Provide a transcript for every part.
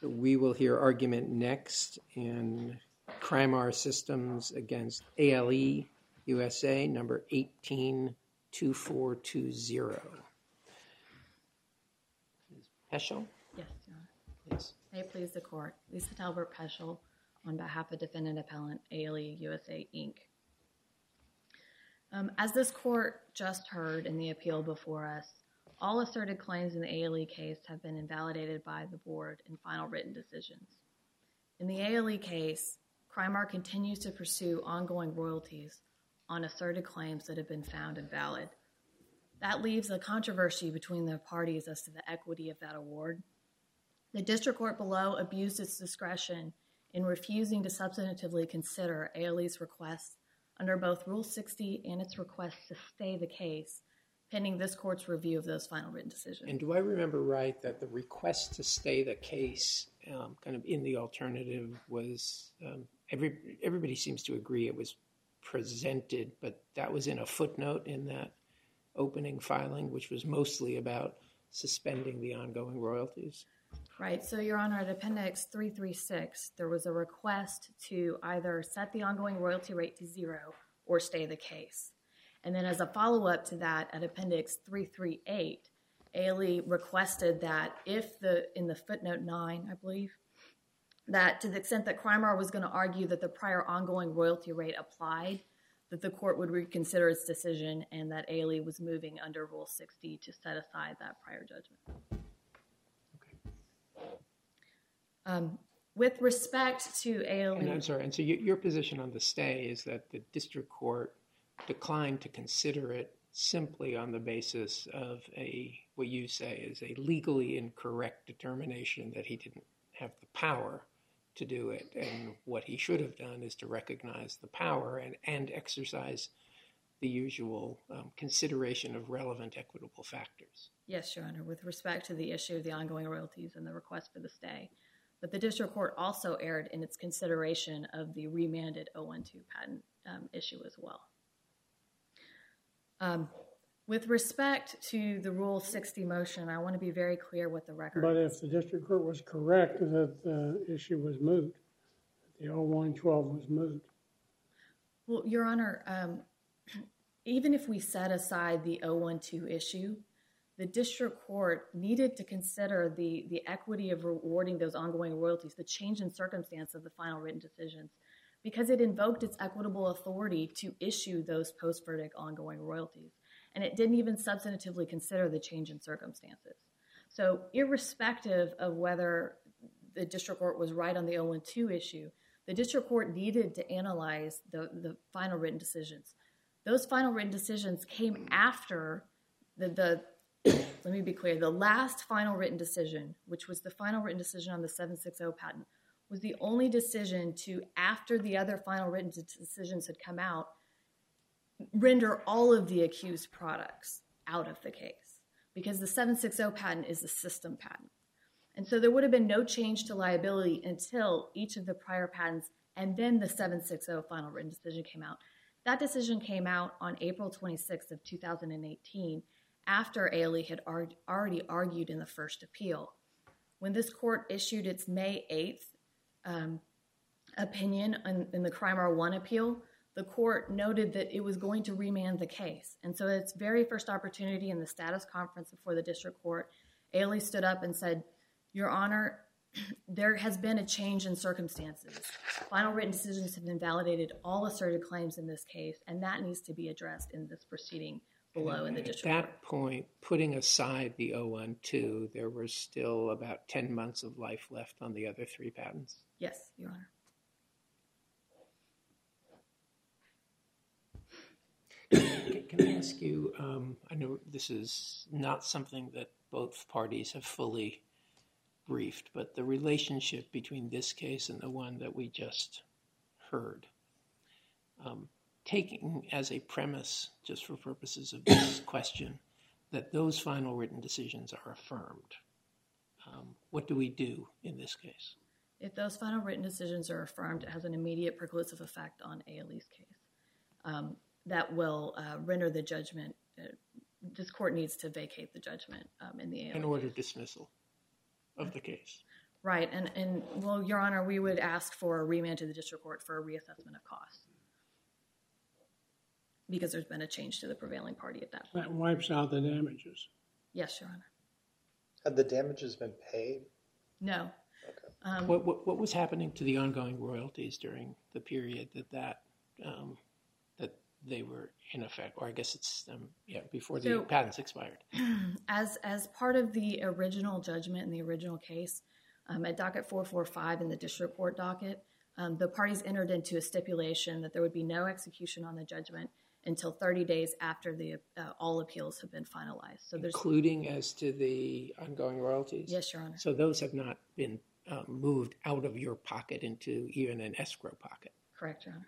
We will hear argument next in Crimar Systems against ALE USA, number 182420. Ms. Peschel? Yes, Your Honor. Please. May it please the Court. Lisa Talbert Peschel on behalf of Defendant Appellant ALE USA, Inc. As this Court just heard in the appeal before us, all asserted claims in the ALE case have been invalidated by the Board in final written decisions. In the ALE case, Crimar continues to pursue ongoing royalties on asserted claims that have been found invalid. That leaves a controversy between the parties as to the equity of that award. The District Court below abused its discretion in refusing to substantively consider ALE's requests under both Rule 60 and its request to stay the case, pending this Court's review of those final written decisions. And do I remember right that the request to stay the case, kind of in the alternative, was everybody seems to agree it was presented, but that was in a footnote in that opening filing, which was mostly about suspending the ongoing royalties? Right. So, Your Honor, at Appendix 336, there was a request to either set the ongoing royalty rate to 0 or stay the case. And then as a follow-up to that, at Appendix 338, ALE requested that in the footnote 9, I believe, that to the extent that Crimar was going to argue that the prior ongoing royalty rate applied, that the Court would reconsider its decision and that ALE was moving under Rule 60 to set aside that prior judgment. Okay. With respect to ALE... And I'm sorry, and so your position on the stay is that the District Court declined to consider it simply on the basis of what you say is a legally incorrect determination that he didn't have the power to do it, and what he should have done is to recognize the power and exercise the usual consideration of relevant equitable factors. Yes, Your Honor, with respect to the issue of the ongoing royalties and the request for the stay. But the District Court also erred in its consideration of the remanded 012 patent issue as well. With respect to the Rule 60 motion, I want to be very clear what the record But if the District Court was correct that the issue was moot, the 0112 was moot. Well, Your Honor, even if we set aside the 012 issue, the District Court needed to consider the equity of rewarding those ongoing royalties, the change in circumstance of the final written decisions, because it invoked its equitable authority to issue those post-verdict ongoing royalties. And it didn't even substantively consider the change in circumstances. So irrespective of whether the District Court was right on the 012 issue, the District Court needed to analyze the final written decisions. Those final written decisions came after let me be clear, the last final written decision, which was the final written decision on the 760 patent, was the only decision to, after the other final written decisions had come out, render all of the accused products out of the case, because the 760 patent is a system patent. And so there would have been no change to liability until each of the prior patents and then the 760 final written decision came out. That decision came out on April 26th of 2018, after ALE had already argued in the first appeal. When this court issued its May 8th opinion in the Crimar 1 appeal, the court noted that it was going to remand the case. And so its very first opportunity in the status conference before the District Court, ALE stood up and said, Your Honor, there has been a change in circumstances. Final written decisions have invalidated all asserted claims in this case, and that needs to be addressed in this proceeding below in the District Court. At that point, putting aside the 012, there were still about 10 months of life left on the other 3 patents? Yes, Your Honor. Can I ask you, I know this is not something that both parties have fully briefed, but the relationship between this case and the one that we just heard, taking as a premise, just for purposes of this question, that those final written decisions are affirmed, what do we do in this case? If those final written decisions are affirmed, it has an immediate preclusive effect on ALE's case. That will render the judgment. This court needs to vacate the judgment in the ALE An order case. dismissal of the case. Right, and well, Your Honor, we would ask for a remand to the district court for a reassessment of costs because there's been a change to the prevailing party at that point. That wipes out the damages. Yes, Your Honor. Had the damages been paid? No. Okay. What was happening to the ongoing royalties during the period that they were in effect, or I guess it's before the patents expired? As part of the original judgment in the original case, at docket 445 in the district court docket, the parties entered into a stipulation that there would be no execution on the judgment until 30 days after the all appeals have been finalized. So there's including as to the ongoing royalties? Yes, Your Honor. So those have not been moved out of your pocket into even an escrow pocket? Correct, Your Honor.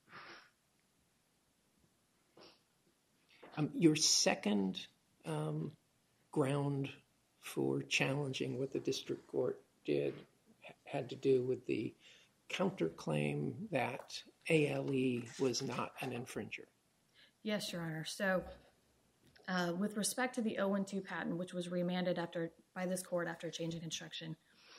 Your second ground for challenging what the district court did had to do with the counterclaim that ALE was not an infringer. Yes, Your Honor. So with respect to the 012 patent, which was remanded by this court after a change in construction,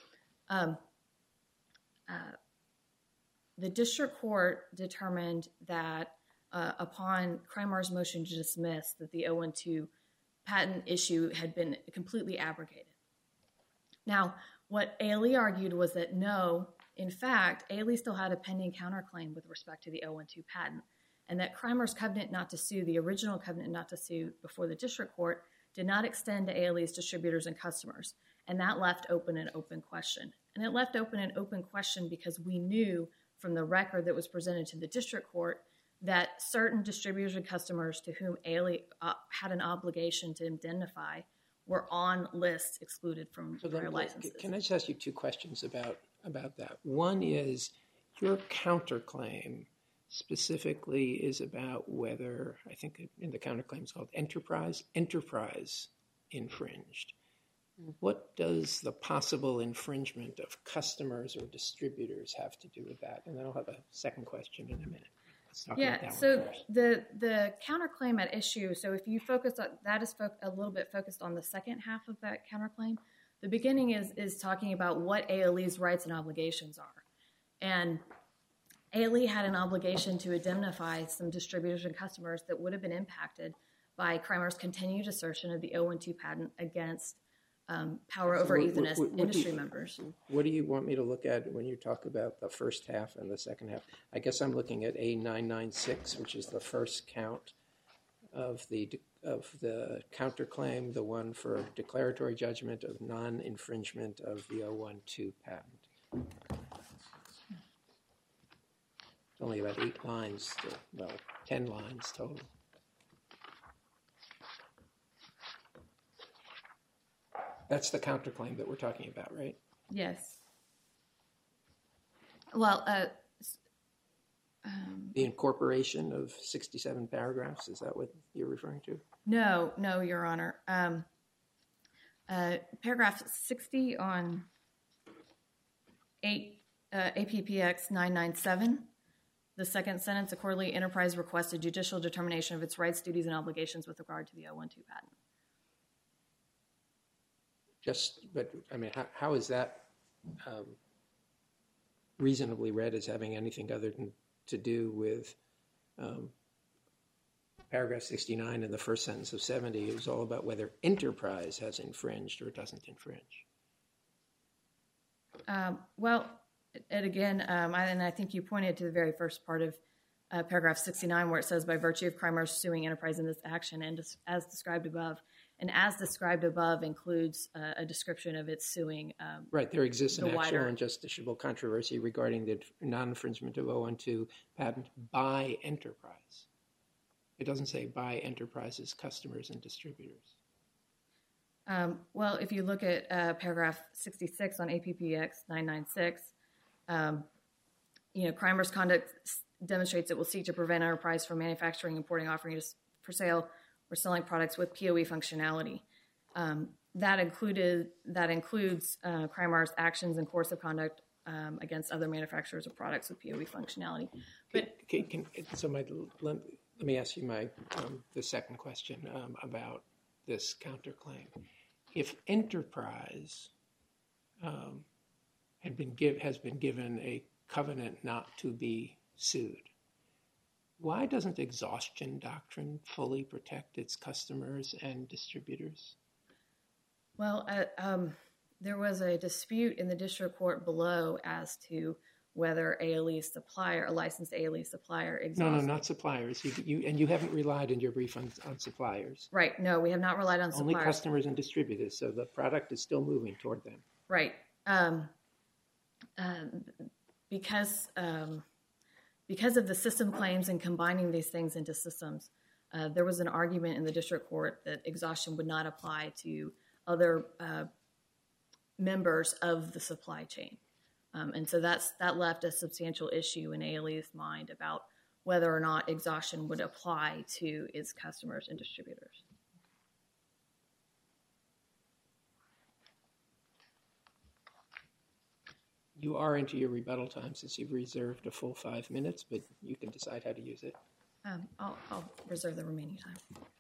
the district court determined that upon Crimar's motion to dismiss, that the 012 patent issue had been completely abrogated. Now, what ALE argued was that no, in fact, ALE still had a pending counterclaim with respect to the 012 patent, and that Crimar's covenant not to sue, the original covenant not to sue before the district court, did not extend to ALE's distributors and customers, and that left open an open question. And it left open an open question because we knew from the record that was presented to the district court that certain distributors and customers to whom ALE had an obligation to indemnify were on lists excluded from their licenses. Can I just ask you two questions about that? One is your counterclaim specifically is about whether, I think in the counterclaim it's called enterprise infringed. What does the possible infringement of customers or distributors have to do with that? And then I'll have a second question in a minute. Let's talk about that so one first. the counterclaim at issue, so if you focus on, that is a little bit focused on the second half of that counterclaim. The beginning is talking about what ALE's rights and obligations are. And ALE had an obligation to indemnify some distributors and customers that would have been impacted by Crimar's continued assertion of the 012 patent against Power over Ethernet industry members. What do you want me to look at when you talk about the first half and the second half? I guess I'm looking at A996, which is the first count of the counterclaim, the one for declaratory judgment of non-infringement of the 012 patent. It's only about 8 lines, 10 lines total. That's the counterclaim that we're talking about, right? Yes. Well, the incorporation of 67 paragraphs, is that what you're referring to? No, Your Honor. Paragraph 60 on APPX 997, the second sentence, accordingly, enterprise requested judicial determination of its rights, duties, and obligations with regard to the 012 patent. But I mean, how is that reasonably read as having anything other than to do with paragraph 69 in the first sentence of 70? It was all about whether enterprise has infringed or doesn't infringe. Well, and again, and I think you pointed to the very first part of paragraph 69 where it says, by virtue of Crimar's suing enterprise in this action and as described above. And as described above includes a description of its suing. Right, there exists an actual and justiciable controversy regarding the non-infringement of 012 patent by enterprise. It doesn't say by enterprises, customers, and distributors. Well, if you look at paragraph 66 on APPX 996, Crimar's conduct demonstrates it will seek to prevent enterprise from manufacturing, importing, offering for sale, or selling products with POE functionality. That includes Crimar's actions and course of conduct against other manufacturers of products with POE functionality. But let me ask you the second question about this counterclaim. If enterprise has been given a covenant not to be sued. Why doesn't exhaustion doctrine fully protect its customers and distributors? Well, there was a dispute in the district court below as to whether a licensed ALE supplier exhausted. No, not suppliers. You haven't relied in your brief on suppliers. Right. No, we have not relied on suppliers. Only customers and distributors. So the product is still moving toward them. Right. Because of the system claims and combining these things into systems, there was an argument in the district court that exhaustion would not apply to other members of the supply chain. And so that left a substantial issue in ALE's mind about whether or not exhaustion would apply to its customers and distributors. You are into your rebuttal time since you've reserved a full 5 minutes, but you can decide how to use it. I'll reserve the remaining time.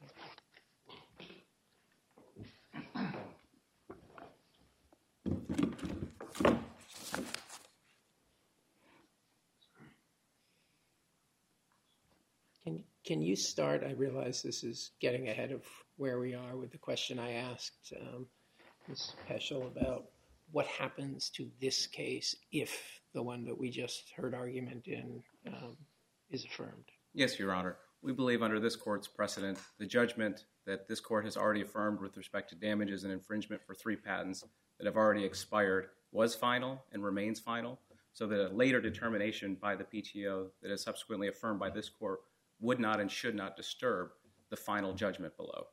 Can you start? I realize this is getting ahead of where we are with the question I asked Ms. Peschel about what happens to this case if the one that we just heard argument in is affirmed. Yes, Your Honor. We believe under this court's precedent, the judgment that this court has already affirmed with respect to damages and infringement for 3 patents that have already expired was final and remains final, so that a later determination by the PTO that is subsequently affirmed by this court would not and should not disturb the final judgment below.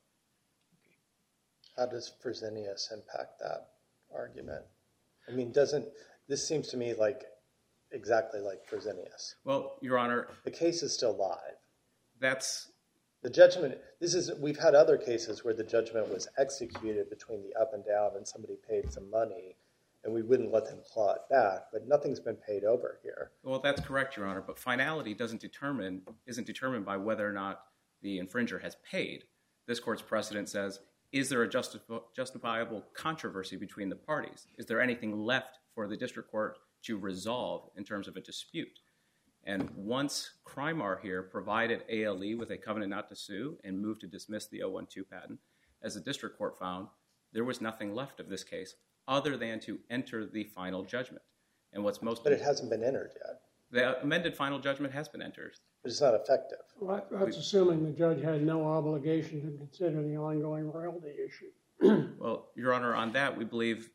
How does Fresenius impact that argument? I mean, this seems to me like exactly like Fresenius. Well, Your Honor, the case is still live. That's the judgment. We've had other cases where the judgment was executed between the up and down and somebody paid some money and we wouldn't let them claw it back, but nothing's been paid over here. Well, that's correct, Your Honor, but finality isn't determined by whether or not the infringer has paid. This court's precedent says, is there a justifiable controversy between the parties? Is there anything left for the district court to resolve in terms of a dispute? And once Crimar here provided ALE with a covenant not to sue and moved to dismiss the 012 patent, as the district court found, there was nothing left of this case other than to enter the final judgment. And what's most... But it hasn't been entered yet. The amended final judgment has been entered. But it's not effective. Well, that's assuming the judge had no obligation to consider the ongoing royalty issue. Well, Your Honor, on that, we believe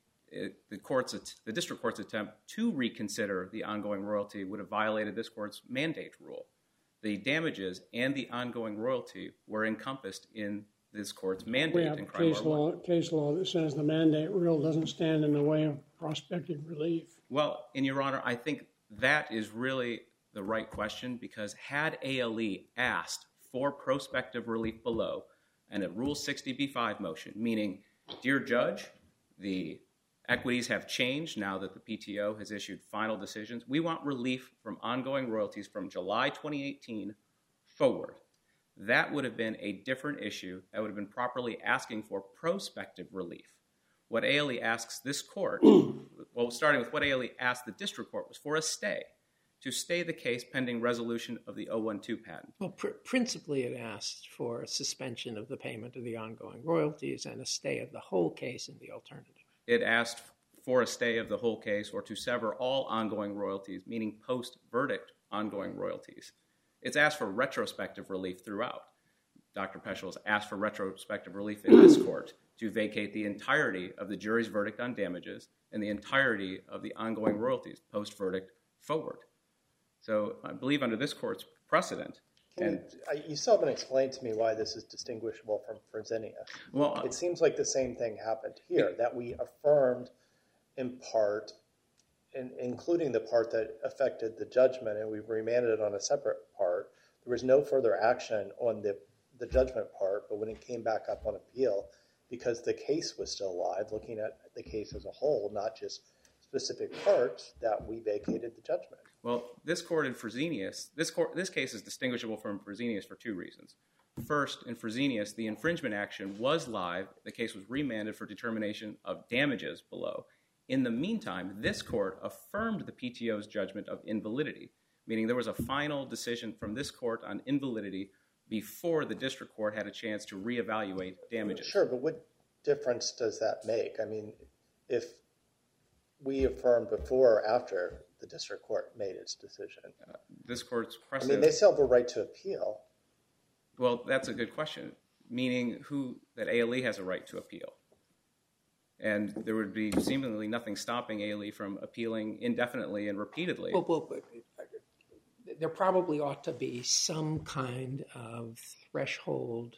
the district court's attempt to reconsider the ongoing royalty would have violated this court's mandate rule. The damages and the ongoing royalty were encompassed in this court's mandate. We have case law that says the mandate rule doesn't stand in the way of prospective relief. Well, and Your Honor, I think that is really the right question, because had ALE asked for prospective relief below and a Rule 60b-5 motion, meaning, dear judge, the equities have changed now that the PTO has issued final decisions. We want relief from ongoing royalties from July 2018 forward. That would have been a different issue. That would have been properly asking for prospective relief. What ALE asks this court, well, starting with what ALE asked the district court, was for a stay, to stay the case pending resolution of the 012 patent. Well, principally it asked for a suspension of the payment of the ongoing royalties and a stay of the whole case in the alternative. It asked for a stay of the whole case or to sever all ongoing royalties, meaning post-verdict ongoing royalties. It's asked for retrospective relief throughout. Dr. Peschel has asked for retrospective relief in this court to vacate the entirety of the jury's verdict on damages and the entirety of the ongoing royalties post-verdict forward. So I believe under this court's precedent... You still haven't explained to me why this is distinguishable from Fresenius. Well, it seems like the same thing happened here, that we affirmed in part, including the part that affected the judgment, and we remanded it on a separate part. There was no further action on the judgment part, but when it came back up on appeal, because the case was still alive, looking at the case as a whole, not just specific parts, that we vacated the judgment. Well, this court in Fresenius, this case is distinguishable from Fresenius for 2 reasons. First, in Fresenius, the infringement action was live. The case was remanded for determination of damages below. In the meantime, this court affirmed the PTO's judgment of invalidity, meaning there was a final decision from this court on invalidity before the district court had a chance to reevaluate damages. Sure, but what difference does that make? I mean, if we affirmed before or after the district court made its decision? This court's I precedent... mean, they still have a right to appeal. Well, that's a good question, meaning that ALE has a right to appeal. And there would be seemingly nothing stopping ALE from appealing indefinitely and repeatedly. Well, there probably ought to be some kind of threshold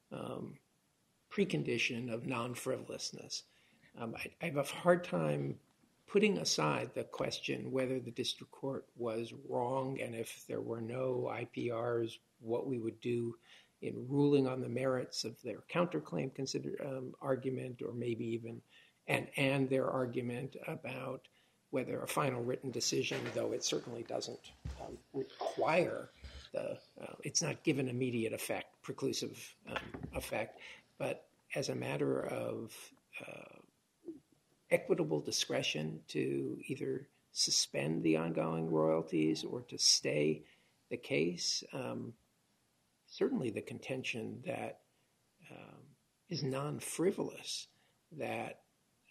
precondition of non-frivolousness. I have a hard time putting aside the question whether the district court was wrong and if there were no IPRs, what we would do in ruling on the merits of their counterclaim argument, or maybe even and their argument about whether a final written decision, though it certainly doesn't require it's not given immediate effect, preclusive effect, but as a matter of equitable discretion to either suspend the ongoing royalties or to stay the case. Certainly the contention that is non-frivolous, that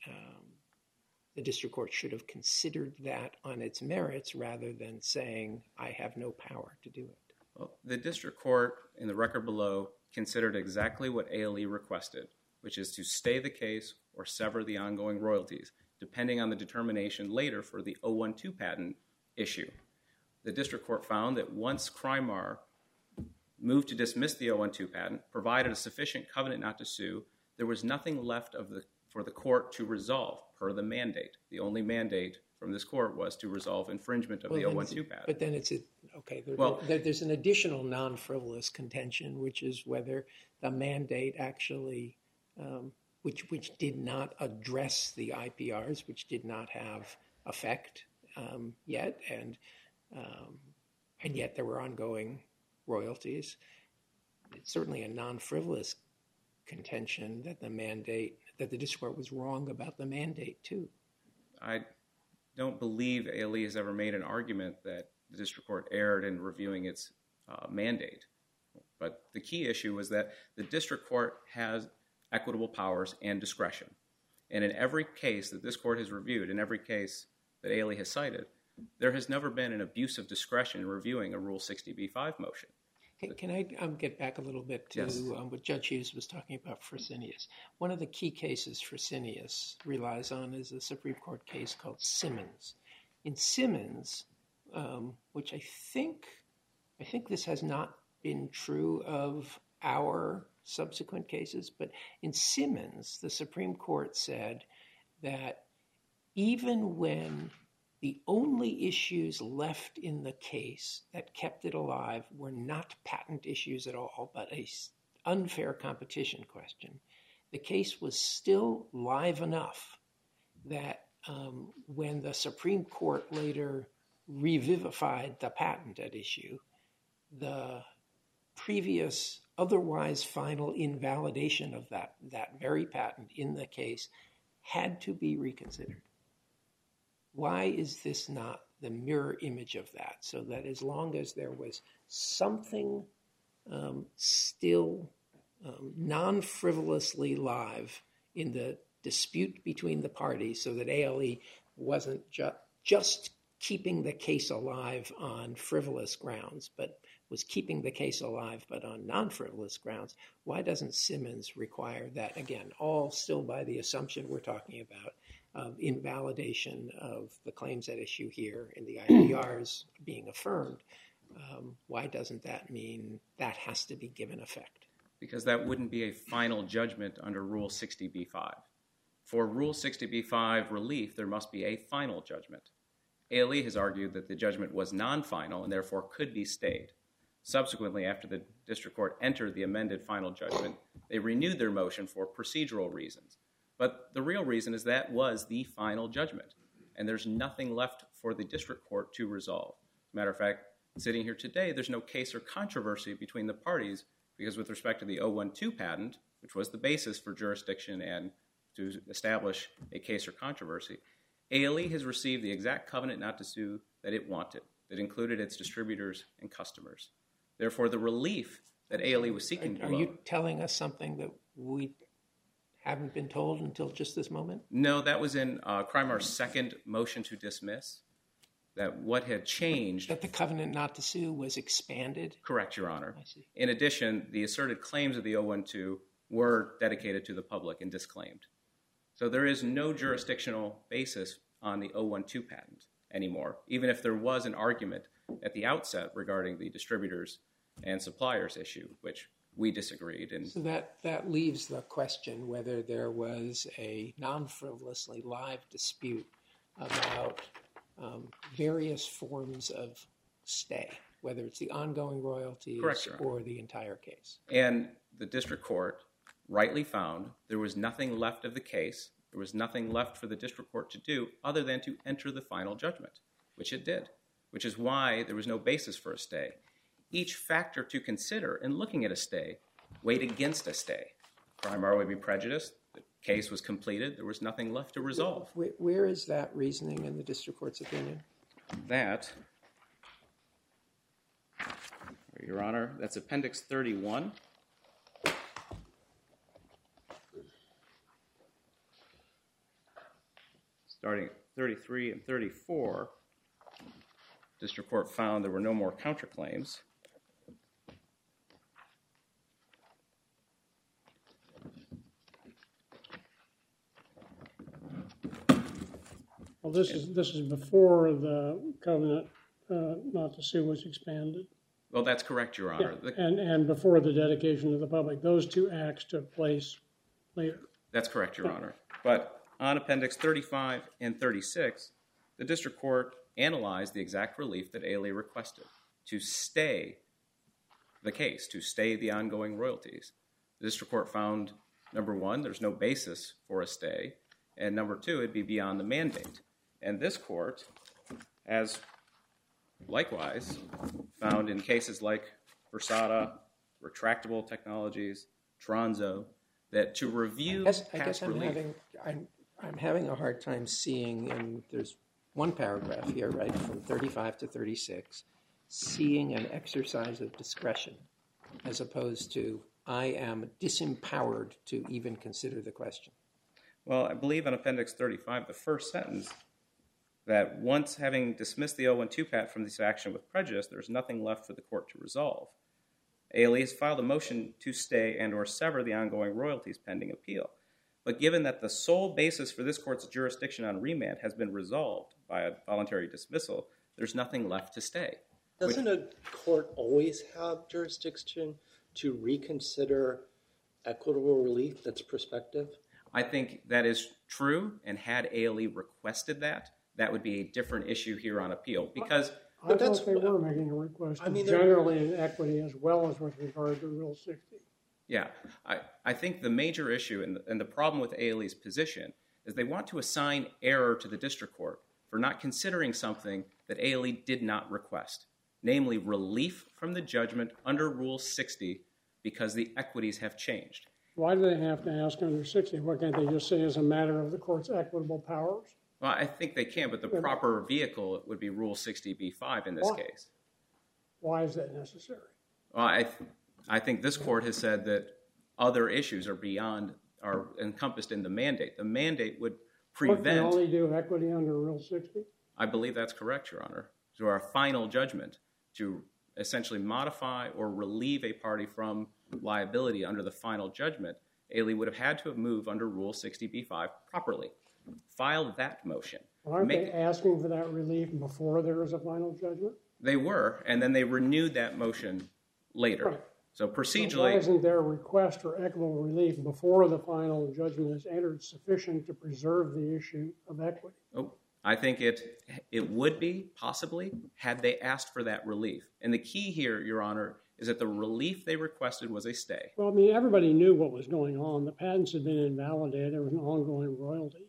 the district court should have considered that on its merits rather than saying, I have no power to do it. Well, the district court in the record below considered exactly what ALE requested, which is to stay the case or sever the ongoing royalties, depending on the determination later for the 012 patent issue. The district court found that once CRIMAR moved to dismiss the 012 patent, provided a sufficient covenant not to sue, there was nothing left for the court to resolve per the mandate. The only mandate from this court was to resolve infringement of the 012 patent. But then there's an additional non-frivolous contention, which is whether the mandate actually, which did not address the IPRs, which did not have effect yet, and yet there were ongoing royalties. It's certainly a non-frivolous contention that the district court was wrong about the mandate too. I don't believe ALE has ever made an argument that the district court erred in reviewing its mandate. But the key issue was that the district court has equitable powers and discretion. And in every case that this court has reviewed, in every case that ALE has cited, there has never been an abuse of discretion in reviewing a Rule 60b-5 motion. Can I get back a little bit to what Judge Hughes was talking about Fresenius? One of the key cases Fresenius relies on is a Supreme Court case called Simmons. In Simmons, which I think this has not been true of our subsequent cases, but in Simmons, the Supreme Court said that even when the only issues left in the case that kept it alive were not patent issues at all, but an unfair competition question, the case was still live enough that when the Supreme Court later revivified the patent at issue, the previous otherwise final invalidation of that very patent in the case had to be reconsidered. Why is this not the mirror image of that? So that as long as there was something still non-frivolously live in the dispute between the parties, so that ALE wasn't just keeping the case alive on frivolous grounds, but was keeping the case alive but on non-frivolous grounds, why doesn't Simmons require that, again, all still by the assumption we're talking about, of invalidation of the claims at issue here and the IPRs being affirmed? Why doesn't that mean that has to be given effect? Because that wouldn't be a final judgment under Rule 60b-5. For Rule 60b-5 relief, there must be a final judgment. ALE has argued that the judgment was non-final and therefore could be stayed. Subsequently, after the district court entered the amended final judgment, they renewed their motion for procedural reasons. But the real reason is that was the final judgment, and there's nothing left for the district court to resolve. As a matter of fact, sitting here today, there's no case or controversy between the parties, because with respect to the 012 patent, which was the basis for jurisdiction and to establish a case or controversy, ALE has received the exact covenant not to sue that it wanted, that included its distributors and customers. Therefore, the relief that ALE was seeking Are you telling us something that we haven't been told until just this moment? No, that was in Crimar's second motion to dismiss, that what had changed... That the covenant not to sue was expanded? Correct, Your Honor. I see. In addition, the asserted claims of the 012 were dedicated to the public and disclaimed. So there is no jurisdictional basis on the 012 patent anymore, even if there was an argument at the outset regarding the distributors and suppliers issue, which we disagreed. And So that leaves the question whether there was a non-frivolously live dispute about various forms of stay, whether it's the ongoing royalties Correct, Your Honor. or the entire case. And the district court rightly found there was nothing left of the case, there was nothing left for the district court to do other than to enter the final judgment, which it did, which is why there was no basis for a stay. Each factor to consider in looking at a stay weighed against a stay. Crimar would be prejudiced, the case was completed, there was nothing left to resolve. Where is that reasoning in the district court's opinion? That, Your Honor, that's Appendix 31. Starting at 33 and 34, district court found there were no more counterclaims. Well, this is before the covenant not to sue was expanded. Well, that's correct, Your Honor. Yeah, and before the dedication to the public. Those two acts took place later. That's correct, Your Honor. But on Appendix 35 and 36, the district court analyzed the exact relief that ALE requested to stay the case, to stay the ongoing royalties. The district court found, number one, there's no basis for a stay, and number two, it'd be beyond the mandate. And this court has likewise found in cases like Versada, Retractable Technologies, Tronzo, that to review I guess I'm having a hard time seeing, and there's one paragraph here, right, from 35 to 36, seeing an exercise of discretion as opposed to I am disempowered to even consider the question. Well, I believe in Appendix 35, the first sentence, that once having dismissed the 012 patent from this action with prejudice, there's nothing left for the court to resolve. ALE has filed a motion to stay and or sever the ongoing royalties pending appeal. But given that the sole basis for this court's jurisdiction on remand has been resolved by a voluntary dismissal, there's nothing left to stay. Doesn't a court always have jurisdiction to reconsider equitable relief that's prospective? I think that is true, and had ALE requested that, that would be a different issue here on appeal. Because I thought they were making a request, generally in equity as well as with regard to Rule 60. Yeah, I think the major issue and the problem with ALE's position is they want to assign error to the district court for not considering something that ALE did not request, namely relief from the judgment under Rule 60 because the equities have changed. Why do they have to ask under 60? Why can't they just say as a matter of the court's equitable powers? Well, I think they can, but the proper vehicle would be Rule 60b-5 in this case. Why is that necessary? Well, I think this court has said that other issues are encompassed in the mandate. The mandate would prevent... Court can only do equity under Rule 60? I believe that's correct, Your Honor. So our final judgment to essentially modify or relieve a party from liability under the final judgment, ALE would have had to have moved under Rule 60b-5 properly. Filed that motion. Aren't they asking for that relief before there is a final judgment? They were, and then they renewed that motion later. Right. So procedurally... So why isn't their request for equitable relief before the final judgment is entered sufficient to preserve the issue of equity? Oh, I think it would be, possibly, had they asked for that relief. And the key here, Your Honor, is that the relief they requested was a stay. Well, I mean, everybody knew what was going on. The patents had been invalidated. There was an ongoing royalty.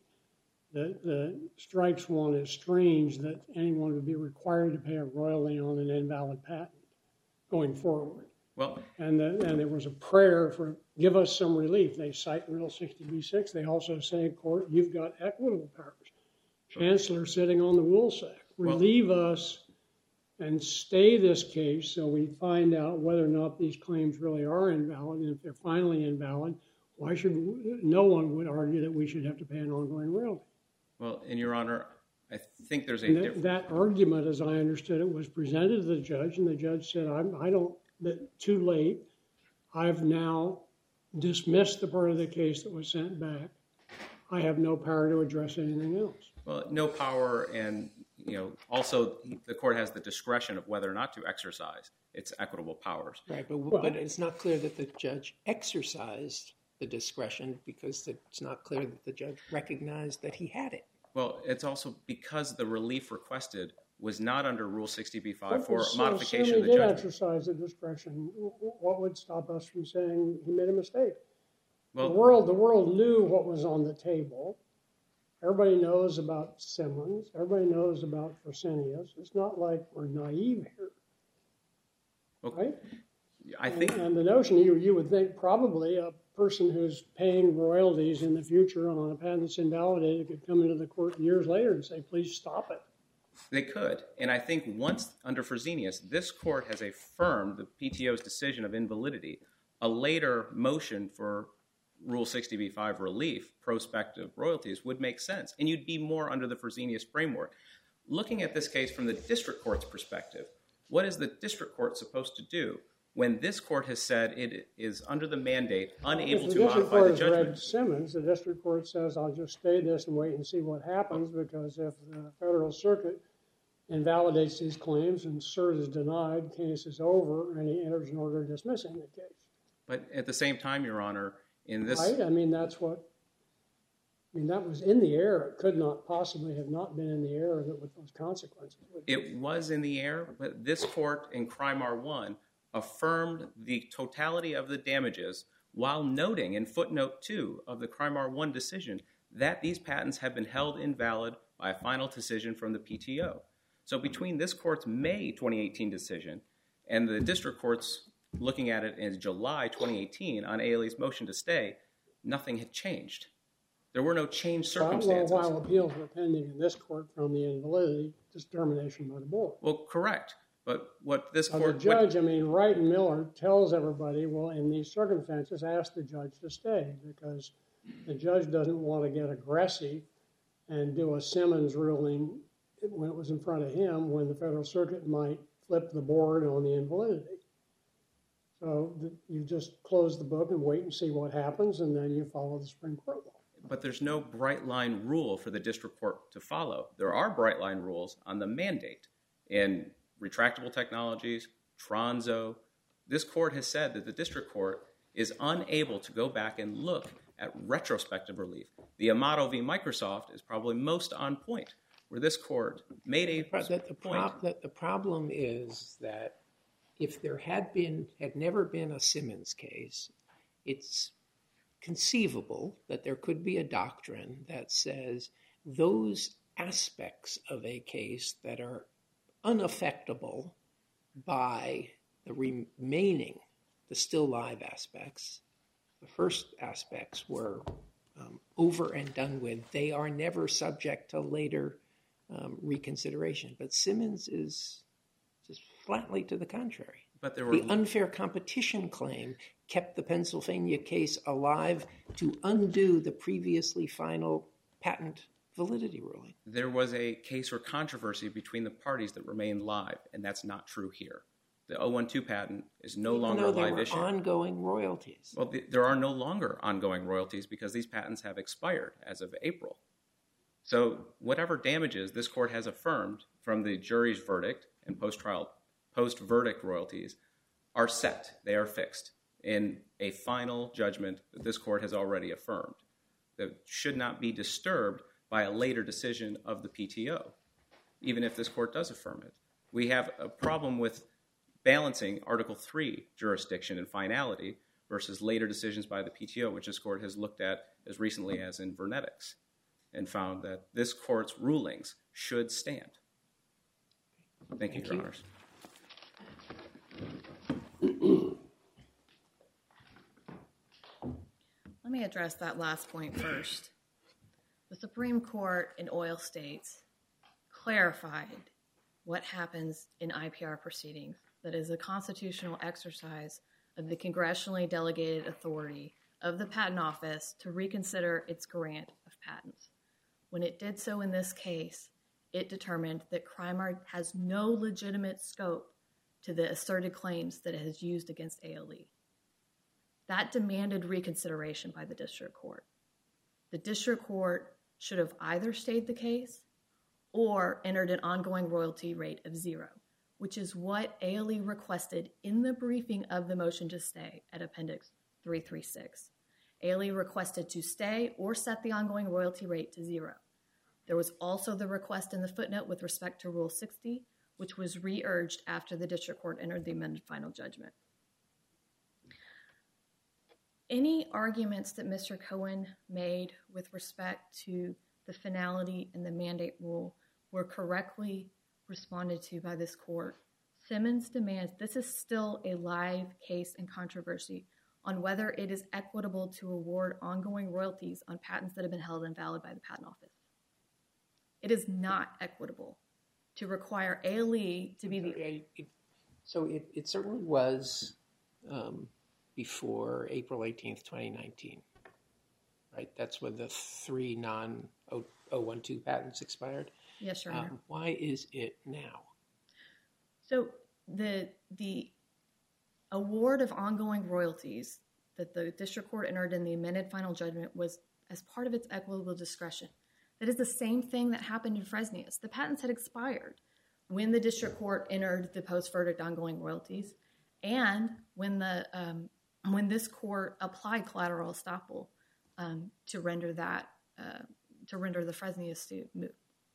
The strikes one is strange that anyone would be required to pay a royalty on an invalid patent going forward. Well, and there was a prayer for give us some relief. They cite Rule 60b-6. They also say, court, you've got equitable powers. Chancellor sitting on the woolsack. Relieve us and stay this case so we find out whether or not these claims really are invalid. And if they're finally invalid, why should no one would argue that we should have to pay an ongoing royalty? Well, in Your Honor, I think there's a difference. That argument, as I understood it, was presented to the judge, and the judge said, too late. I've now dismissed the part of the case that was sent back. I have no power to address anything else. Well, no power, and also the court has the discretion of whether or not to exercise its equitable powers. Right, but it's not clear that the judge exercised the discretion because it's not clear that the judge recognized that he had it. Well, it's also because the relief requested was not under Rule 60b-5 for modification of the judgment. He did exercise the discretion. What would stop us from saying he made a mistake? Well, the world knew what was on the table. Everybody knows about Simmons. Everybody knows about Fresenius. It's not like we're naive here, right? I think, and the notion you would think probably a person who's paying royalties in the future on a patent that's invalidated could come into the court years later and say, "Please stop it." They could, and I think once under Fresenius, this court has affirmed the PTO's decision of invalidity. A later motion for Rule 60b-5 relief, prospective royalties, would make sense, and you'd be more under the Fresenius framework. Looking at this case from the district court's perspective, what is the district court supposed to do when this court has said it is under the mandate unable to modify the judgment? The district court has read Simmons. The district court says, I'll just stay this and wait and see what happens, because if the Federal Circuit invalidates these claims and cert is denied, case is over, and he enters an order dismissing the case. But at the same time, Your Honor, in this... Right? I mean, that was in the air. It could not possibly have not been in the air with those consequences. It was in the air, but this court in Crimar 1 affirmed the totality of the damages while noting in footnote 2 of the Crimar 1 decision that these patents have been held invalid by a final decision from the PTO. So between this court's May 2018 decision and the district court's looking at it in July 2018 on ALE's motion to stay, nothing had changed. There were no changed circumstances. While appeals were pending in this court from the invalidity determination by the board. Well, correct. But what this court... The judge, Wright and Miller tells everybody, well, in these circumstances, ask the judge to stay, because the judge doesn't want to get aggressive and do a Simmons ruling when it was in front of him, when the Federal Circuit might flip the board on the invalidity. So you just close the book and wait and see what happens, and then you follow the Supreme Court law. But there's no bright line rule for the district court to follow. There are bright line rules on the mandate. In retractable technologies, Tronzo, this court has said that the district court is unable to go back and look at retrospective relief. The Amato v. Microsoft is probably most on point, where this court made a point. The problem is that if there had never been a Simmons case, it's conceivable that there could be a doctrine that says those aspects of a case that are unaffectable by the remaining, the still live aspects, the first aspects were over and done with. They are never subject to later reconsideration. But Simmons is just flatly to the contrary. But the unfair competition claim kept the Pennsylvania case alive to undo the previously final patent validity ruling. There was a case or controversy between the parties that remained live, and that's not true here. The 012 patent is no longer a live issue. There were ongoing royalties. Well, there are no longer ongoing royalties because these patents have expired as of April. So whatever damages this court has affirmed from the jury's verdict and post-verdict royalties are set. They are fixed in a final judgment that this court has already affirmed that should not be disturbed by a later decision of the PTO, even if this court does affirm it. We have a problem with balancing Article 3 jurisdiction and finality versus later decisions by the PTO, which this court has looked at as recently as in Vernetics and found that this court's rulings should stand. Thank you, Your Honors. Let me address that last point first. The Supreme Court in oil states clarified what happens in IPR proceedings. That is a constitutional exercise of the congressionally delegated authority of the Patent Office to reconsider its grant of patents. When it did so in this case, it determined that CRIMAR has no legitimate scope to the asserted claims that it has used against ALE. That demanded reconsideration by the district court. The district court should have either stayed the case or entered an ongoing royalty rate of 0, which is what ALE requested in the briefing of the motion to stay at Appendix 336. ALE requested to stay or set the ongoing royalty rate to 0. There was also the request in the footnote with respect to Rule 60, which was re-urged after the district court entered the amended final judgment. Any arguments that Mr. Cohen made with respect to the finality and the mandate rule were correctly responded to by this court. Simmons demands this is still a live case and controversy on whether it is equitable to award ongoing royalties on patents that have been held invalid by the Patent Office. It is not equitable to require ALE to be the... So it certainly was before April 18th, 2019, right? That's when the 3 non-012 patents expired. Yes, Your Honor. Why is it now? So the award of ongoing royalties that the district court entered in the amended final judgment was as part of its equitable discretion. That is the same thing that happened in Fresnius. The patents had expired when the district court entered the post-verdict ongoing royalties, and when this court applied collateral estoppel to render the Fresnius suit moot.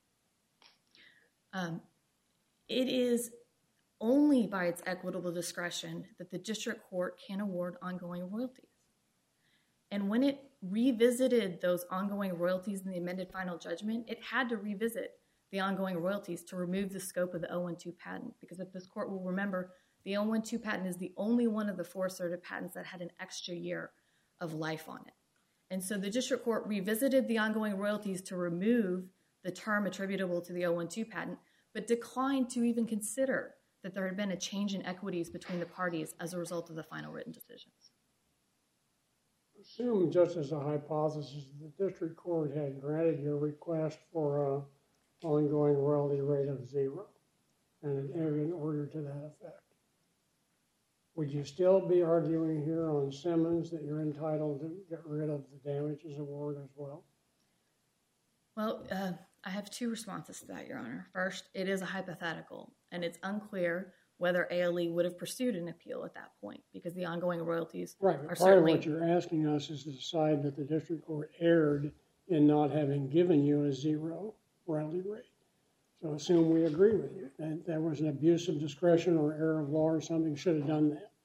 It is only by its equitable discretion that the district court can award ongoing royalties. And when it revisited those ongoing royalties in the amended final judgment, it had to revisit the ongoing royalties to remove the scope of the 012 patent. Because if this court will remember, the 012 patent is the only one of the 4 asserted patents that had an extra year of life on it. And so the district court revisited the ongoing royalties to remove the term attributable to the 012 patent, but declined to even consider that there had been a change in equities between the parties as a result of the final written decisions. Assume, just as a hypothesis, the district court had granted your request for an ongoing royalty rate of 0 and it entered an order to that effect. Would you still be arguing here on Simmons that you're entitled to get rid of the damages award as well? Well, I have 2 responses to that, Your Honor. First, it is a hypothetical, and it's unclear whether ALE would have pursued an appeal at that point, because the ongoing royalties are certainly... Right, part of what you're asking us is to decide that the district court erred in not having given you a 0 royalty rate. So assume we agree with you, that there was an abuse of discretion or error of law or something, should have done that.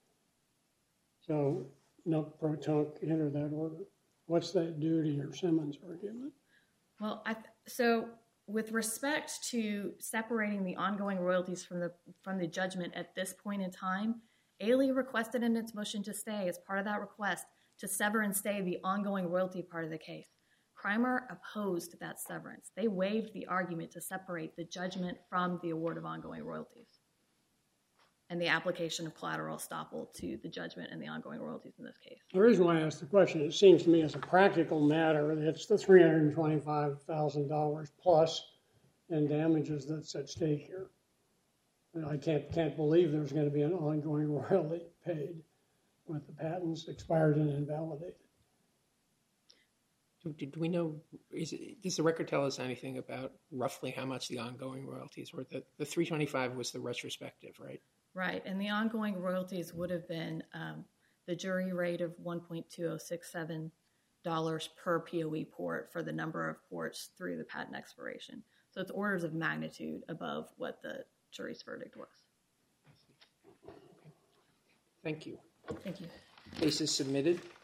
So, nunc pro tunc, enter that order. What's that do to your Simmons argument? Well, so with respect to separating the ongoing royalties from the judgment at this point in time, ALE requested in its motion to stay, as part of that request, to sever and stay the ongoing royalty part of the case. CRIMAR opposed that severance. They waived the argument to separate the judgment from the award of ongoing royalties and the application of collateral estoppel to the judgment and the ongoing royalties in this case. The reason why I asked the question, it seems to me as a practical matter, it's the $325,000 plus in damages that's at stake here. And I can't believe there's going to be an ongoing royalty paid with the patents expired and invalidated. Do we know, does the record tell us anything about roughly how much the ongoing royalties were? The $325 was the retrospective, right? Right, and the ongoing royalties would have been the jury rate of $1.2067 per POE port for the number of ports through the patent expiration. So it's orders of magnitude above what the jury's verdict was. Thank you. Thank you. Case is submitted.